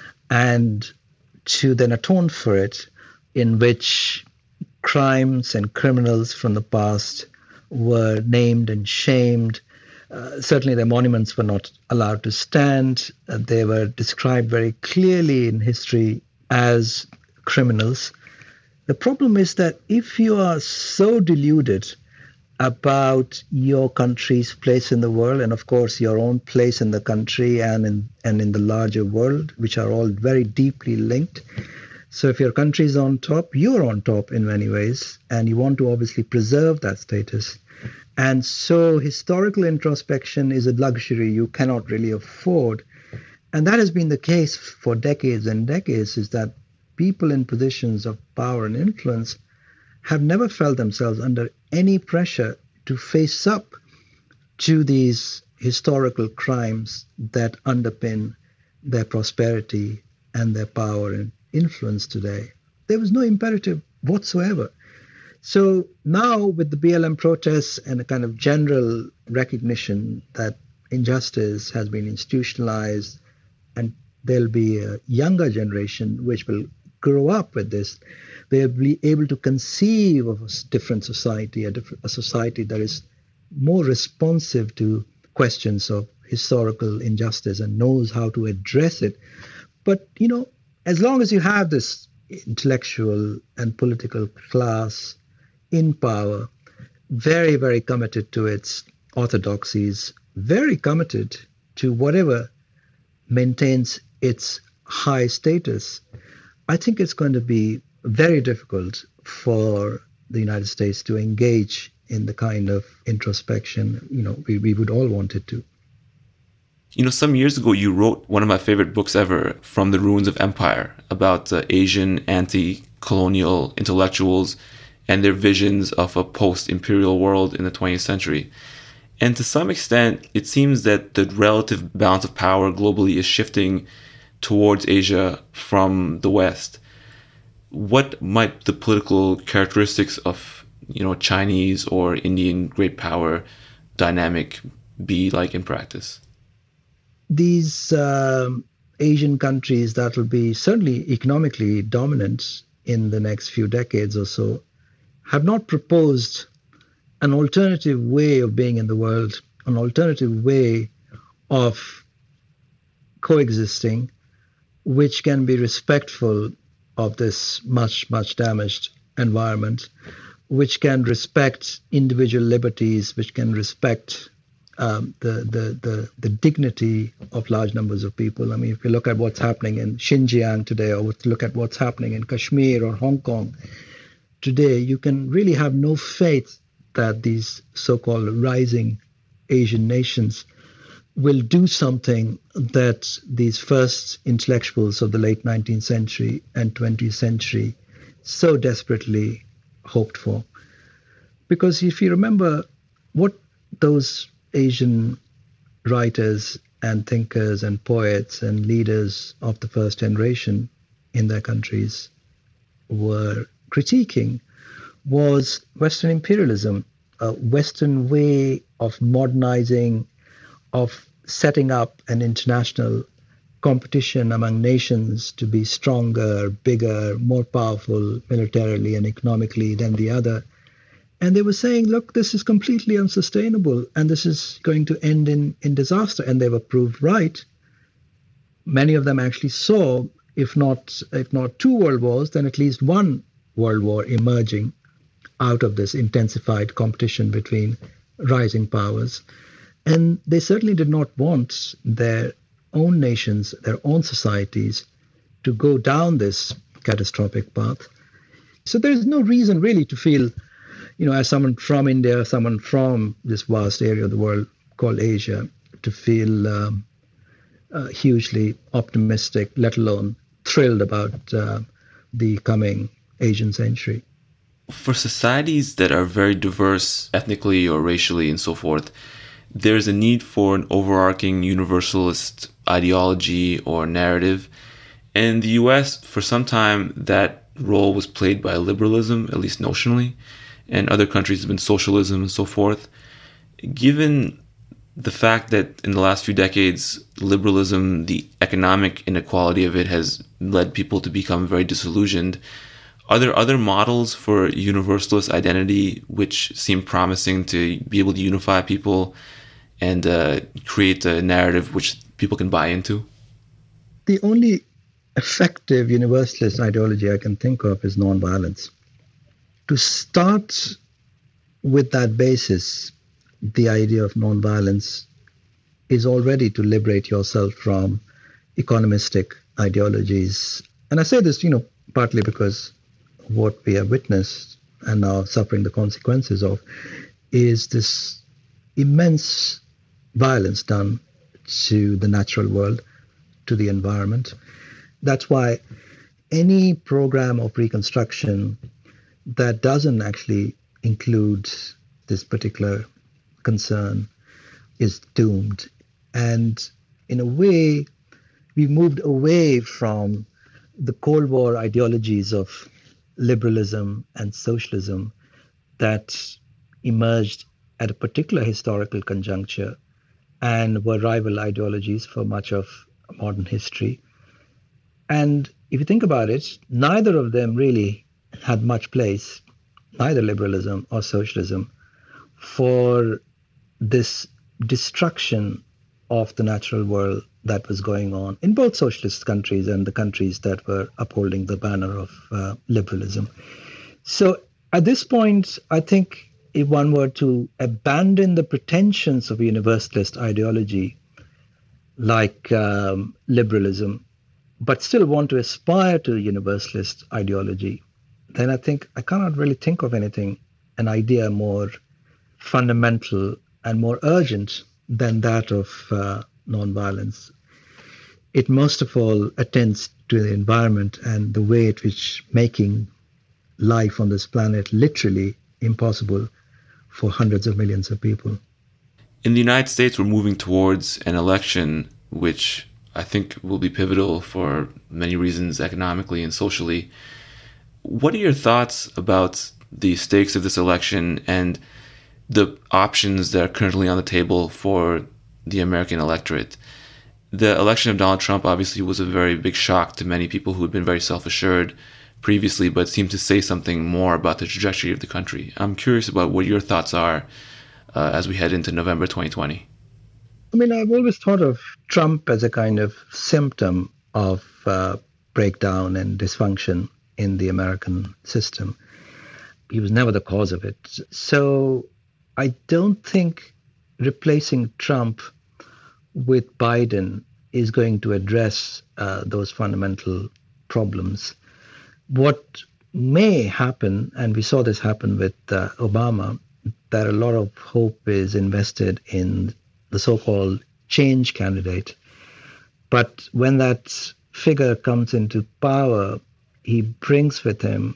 and to then atone for it, in which crimes and criminals from the past were named and shamed. Uh, certainly their monuments were not allowed to stand. Uh, they were described very clearly in history as criminals. The problem is that if you are so deluded about your country's place in the world, and of course your own place in the country and in, and in the larger world, which are all very deeply linked. So if your country is on top, you're on top in many ways, and you want to obviously preserve that status. And so historical introspection is a luxury you cannot really afford. And that has been the case for decades and decades, is that people in positions of power and influence have never felt themselves under any pressure to face up to these historical crimes that underpin their prosperity and their power and influence today. There was no imperative whatsoever. So now with the B L M protests and a kind of general recognition that injustice has been institutionalized, and there'll be a younger generation which will grow up with this, they'll be able to conceive of a different society, a, different, a society that is more responsive to questions of historical injustice and knows how to address it. But, you know, as long as you have this intellectual and political class in power, very, very committed to its orthodoxies, very committed to whatever maintains its high status, I think it's going to be very difficult for the United States to engage in the kind of introspection, you know, we, we would all want it to. You know, some years ago, you wrote one of my favorite books ever, From the Ruins of Empire, about uh, Asian anti-colonial intellectuals and their visions of a post-imperial world in the twentieth century. And to some extent, it seems that the relative balance of power globally is shifting towards Asia from the West. What might the political characteristics of, you know, Chinese or Indian great power dynamic be like in practice? These um, Asian countries that will be certainly economically dominant in the next few decades or so have not proposed an alternative way of being in the world, an alternative way of coexisting, which can be respectful of this much, much damaged environment, which can respect individual liberties, which can respect um, the, the, the, the dignity of large numbers of people. I mean, if you look at what's happening in Xinjiang today, or look at what's happening in Kashmir or Hong Kong today, you can really have no faith that these so-called rising Asian nations will do something that these first intellectuals of the late nineteenth century and twentieth century so desperately hoped for. Because if you remember what those Asian writers and thinkers and poets and leaders of the first generation in their countries were critiquing was Western imperialism, a Western way of modernizing, of setting up an international competition among nations to be stronger, bigger, more powerful militarily and economically than the other. And they were saying, look, this is completely unsustainable and this is going to end in, in disaster. And they were proved right. Many of them actually saw, if not, if not two world wars, then at least one world war emerging out of this intensified competition between rising powers. And they certainly did not want their own nations, their own societies, to go down this catastrophic path. So there is no reason really to feel, you know, as someone from India, someone from this vast area of the world called Asia, to feel um, uh, hugely optimistic, let alone thrilled about uh, the coming Asian century. For societies that are very diverse ethnically or racially and so forth, there's a need for an overarching universalist ideology or narrative. In the U S, for some time, that role was played by liberalism, at least notionally, and other countries have been socialism and so forth. Given the fact that in the last few decades, liberalism, the economic inequality of it has led people to become very disillusioned, are there other models for universalist identity which seem promising to be able to unify people and uh, create a narrative which people can buy into? The only effective universalist ideology I can think of is nonviolence. To start with that basis, the idea of nonviolence is already to liberate yourself from economistic ideologies. And I say this, you know, partly because what we have witnessed and now suffering the consequences of is this immense violence done to the natural world, to the environment. That's why any program of reconstruction that doesn't actually include this particular concern is doomed. And in a way, we moved away from the Cold War ideologies of liberalism and socialism that emerged at a particular historical conjuncture and were rival ideologies for much of modern history. And if you think about it, neither of them really had much place, neither liberalism or socialism, for this destruction of the natural world that was going on in both socialist countries and the countries that were upholding the banner of uh, liberalism. So at this point, I think if one were to abandon the pretensions of universalist ideology like um, liberalism, but still want to aspire to universalist ideology, then I think I cannot really think of anything, an idea more fundamental and more urgent than that of uh, nonviolence. It most of all attends to the environment and the way in which making life on this planet literally impossible for hundreds of millions of people. In the United States, we're moving towards an election which I think will be pivotal for many reasons, economically and socially. What are your thoughts about the stakes of this election and the options that are currently on the table for the American electorate? The election of Donald Trump obviously was a very big shock to many people who had been very self-assured previously, but seemed to say something more about the trajectory of the country. I'm curious about what your thoughts are uh, as we head into November twenty twenty. I mean, I've always thought of Trump as a kind of symptom of uh, breakdown and dysfunction in the American system. He was never the cause of it. So I don't think replacing Trump with Biden is going to address uh, those fundamental problems. What may happen, and we saw this happen with uh, Obama, that a lot of hope is invested in the so-called change candidate. But when that figure comes into power, he brings with him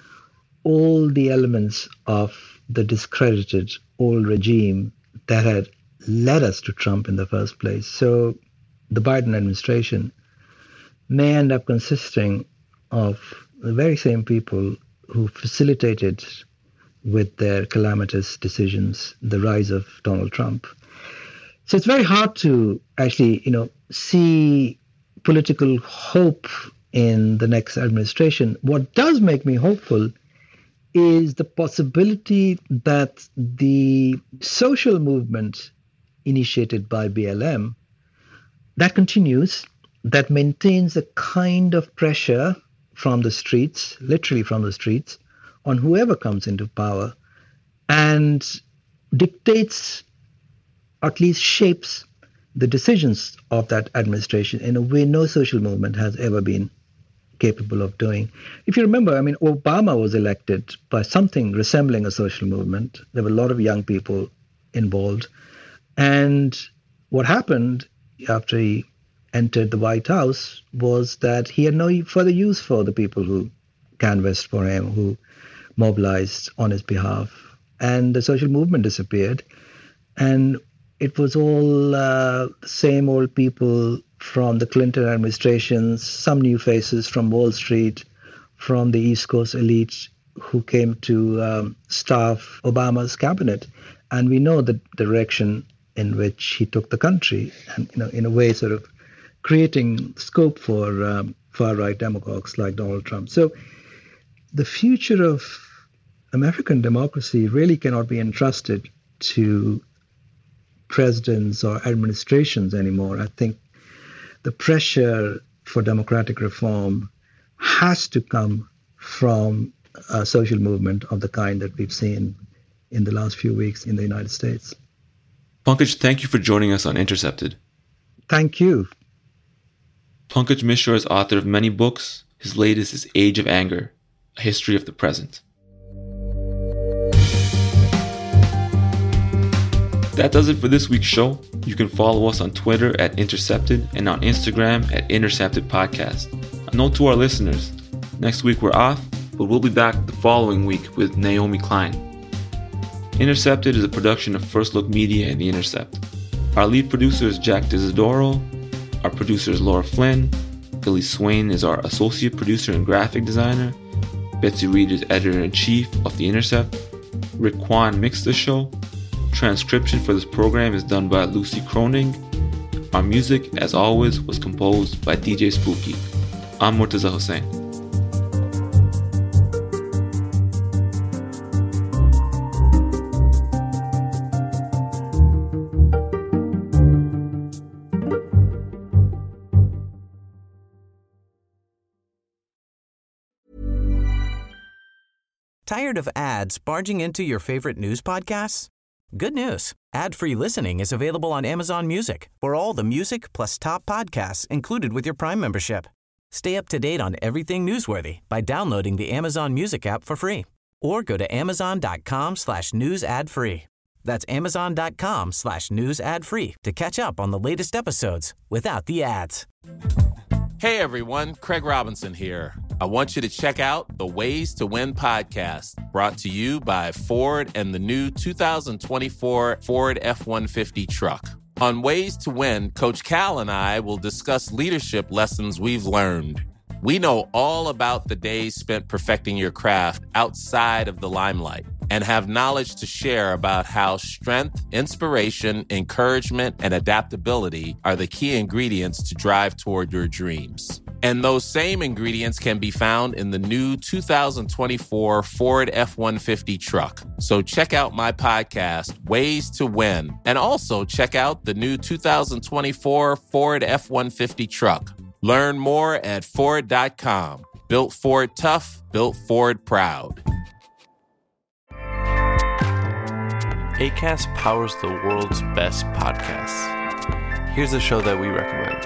all the elements of the discredited old regime that had led us to Trump in the first place. So the Biden administration may end up consisting of the very same people who facilitated with their calamitous decisions the rise of Donald Trump. So it's very hard to actually, you know, see political hope in the next administration. What does make me hopeful is the possibility that the social movement initiated by B L M, that continues, that maintains a kind of pressure from the streets, literally from the streets, on whoever comes into power, and dictates, at least shapes, the decisions of that administration in a way no social movement has ever been capable of doing. If you remember, I mean, Obama was elected by something resembling a social movement. There were a lot of young people involved. And what happened after he entered the White House was that he had no further use for the people who canvassed for him, who mobilized on his behalf. And the social movement disappeared. And it was all uh, the same old people from the Clinton administrations, some new faces from Wall Street, from the East Coast elite who came to um, staff Obama's cabinet. And we know the direction in which he took the country, and you know, in a way sort of creating scope for um, far-right demagogues like Donald Trump. So the future of American democracy really cannot be entrusted to presidents or administrations anymore. I think the pressure for democratic reform has to come from a social movement of the kind that we've seen in the last few weeks in the United States. Pankaj, thank you for joining us on Intercepted. Thank you. Pankaj Mishra is author of many books. His latest is Age of Anger, A History of the Present. That does it for this week's show. You can follow us on Twitter at Intercepted and on Instagram at Intercepted Podcast. A note to our listeners, next week we're off, but we'll be back the following week with Naomi Klein. Intercepted is a production of First Look Media and The Intercept. Our lead producer is Jack Desidoro. Our producer is Laura Flynn. Billy Swain is our associate producer and graphic designer. Betsy Reed is editor-in-chief of The Intercept. Rick Kwan mixed the show. Transcription for this program is done by Lucy Croning. Our music, as always, was composed by D J Spooky. I'm Murtaza Hussain. Tired of ads barging into your favorite news podcasts? Good news. Ad-free listening is available on Amazon Music for all the music plus top podcasts included with your Prime membership. Stay up to date on everything newsworthy by downloading the Amazon Music app for free or go to amazon.com slash news ad free. That's amazon.com slash news ad free to catch up on the latest episodes without the ads. Hey everyone, Craig Robinson here. I want you to check out the Ways to Win podcast, brought to you by Ford and the new two thousand twenty-four Ford F one fifty truck. On Ways to Win, Coach Cal and I will discuss leadership lessons we've learned. We know all about the days spent perfecting your craft outside of the limelight and have knowledge to share about how strength, inspiration, encouragement, and adaptability are the key ingredients to drive toward your dreams. And those same ingredients can be found in the new two thousand twenty-four Ford F one fifty truck. So check out my podcast, Ways to Win, and also check out the new two thousand twenty-four Ford F one fifty truck. Learn more at Ford dot com. Built Ford tough, built Ford proud. Acast powers the world's best podcasts. Here's a show that we recommend.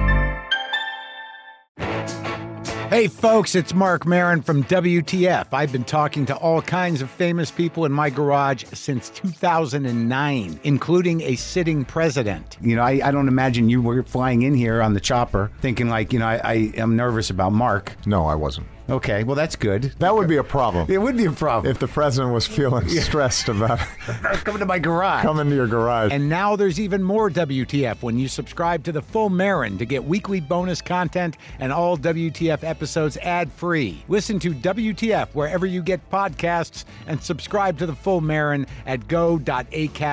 Hey folks, it's Mark Maron from W T F. I've been talking to all kinds of famous people in my garage since two thousand nine, including a sitting president. You know, I, I don't imagine you were flying in here on the chopper thinking like, you know, I, I am nervous about Mark. No, I wasn't. Okay, well, that's good. That would be a problem. It would be a problem. If the president was feeling yeah. stressed about coming to my garage. Coming to your garage. And now there's even more W T F when you subscribe to the full Maron to get weekly bonus content and all W T F episodes ad-free. Listen to W T F wherever you get podcasts and subscribe to the full Maron at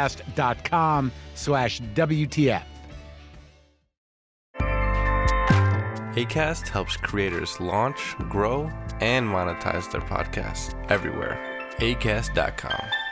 go.acast.com slash WTF. Acast helps creators launch, grow, and monetize their podcasts everywhere. acast dot com.